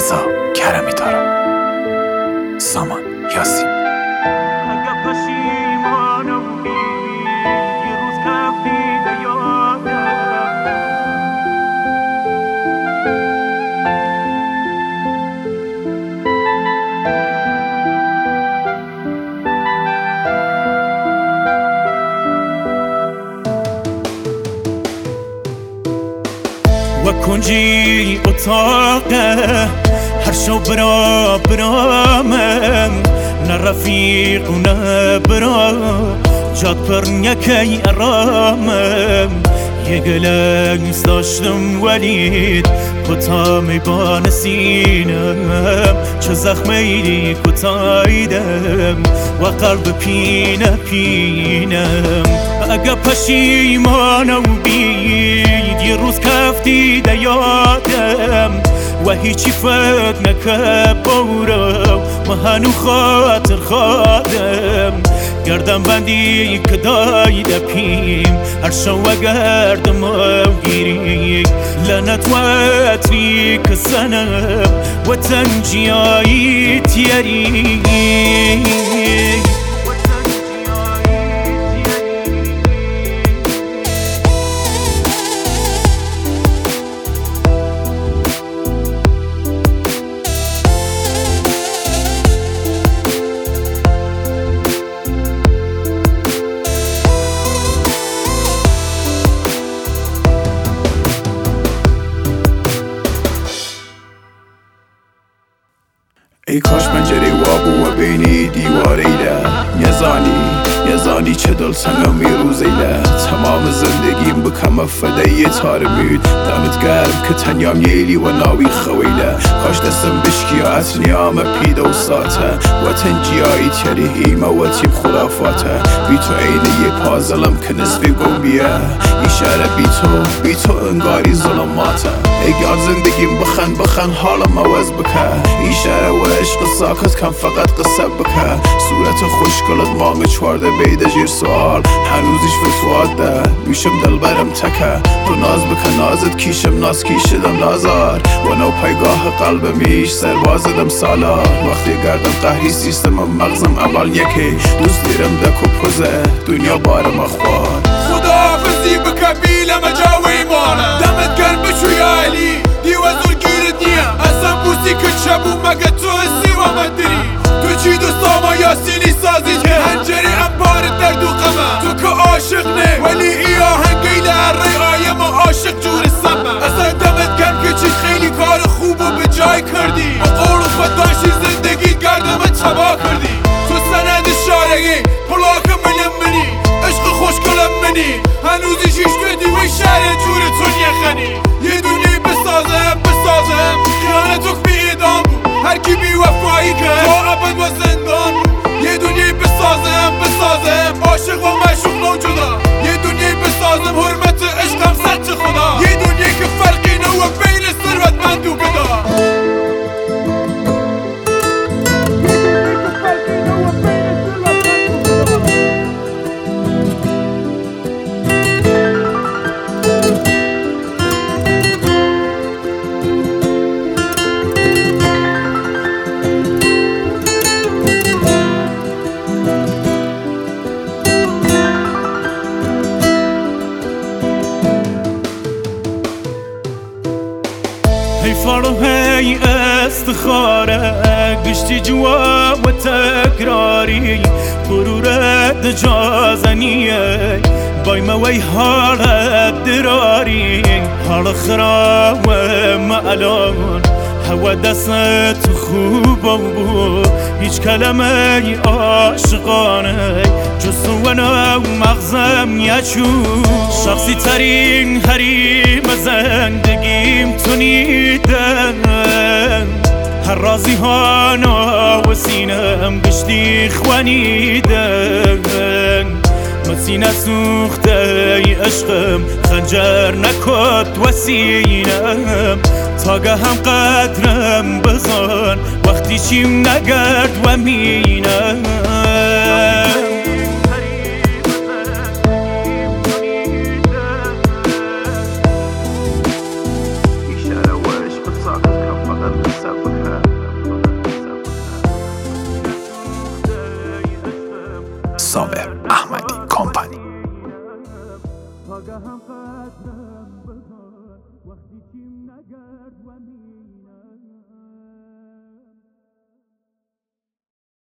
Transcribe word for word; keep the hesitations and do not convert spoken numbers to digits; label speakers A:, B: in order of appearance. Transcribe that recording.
A: رضا کرمی دارم. سامان یاسین.
B: و کنجی اتاقه هر شو برا برامم نه رفیق و نه برا جاد پر نکی ارامم یه گلنس داشتم ولید کتا میبان سینم چه زخمی کتایدم و قلب پینه پینم اگه پشیمانم بید یه روز کفتی دیادم و هیچی فکر نکه بورم ما هنو خاطر خادم گردم بندی که دایده پیم هر شو گردم و گیری لنت و اتری که سنم و تنجیایی تیری
C: ای کاش پنجره وابو و بینی دیواریله یزانی یزانی چه دل سنگم روزیله تمام زندگیم بکم فدای تار بود دمت گرم که تنیام ییلی و ناوی خویله کاش دستم بشکیات نیام پیدا و ساته و تنجیایی تیری هیمه و تیب خرافاته بی تو عینه یه پازلم که نصفی گم بیه ایشاره بی تو بی تو انگاری ظلماته ای گار زندگیم بخن بخن حالم عوض بکه ایشاره و عشق ساکت کم فقط قصه بکه صورت خوشگلت مانگ چوارده بیده جیر سوال هنوزیش فتوات ده میشم دل برم تکه تو ناز بکن نازت کیشم ناز کیشدم نازار و نو پایگاه قلب میش سربازدم سالار وقتی گردم قهری سیستمم مغزم اول یکی دوست دیرم دکو پوزه دنیا بارم اخبار
D: خداحافظی بکن بیلم جاوی مانه دمت گرم بشو یا علی دیوه زور گیرت نیم اصلا بوسی که شبو مگه تو هستی و من دری تو چی دوستاما یاسینی سازی که هنجری امپارت در دو قمه تو که عاشق نه ولی ای آهنگی در ری آیه ما عاشق جور سمه اصلا دمت گرم که چی خیلی کار خوب و به جای کردی با قول و خودداشتی زندگی گردم تبا کردی تو سند شارگی پلاک ملم منی عشق خوشگلم منی هنوزی شیش بدی و شهر جور تو نیخنی یه دنیای بسازم بسازم خیانتوک بی ایدام هر کی بی وفایی که تا ابد و زندان یه دنیای بسازم بسازم عاشق و معشوق نوجودا یه دنیای بسازم حرمت عشقم سچ خدا یه دنیای که فرقی نو بین ثروتمند و گدا
B: هی فارو هی استخاره گشتی جوا و تکراری غرورت جازنیه بای موی حالت دراری حال خراب و معلان هوا دست خوب بود هیچ کلمه عاشقانه جز و نو مغزم یچو شخصی ترین حریم زندگیم تو نیدن هر رازی ها و سینم گشتی خوانیدن مسینه سوخته ای عشقم خنجر نکد و سینم تاگه هم قدرم بزن وقتی چیم نگرد و مینم
C: ایشاره و عشق ساکت کم فقط قصه بکن
A: صابر احمدی کمپانی.
B: آگاهم قدرم بزن وقتی چیم نگرد و می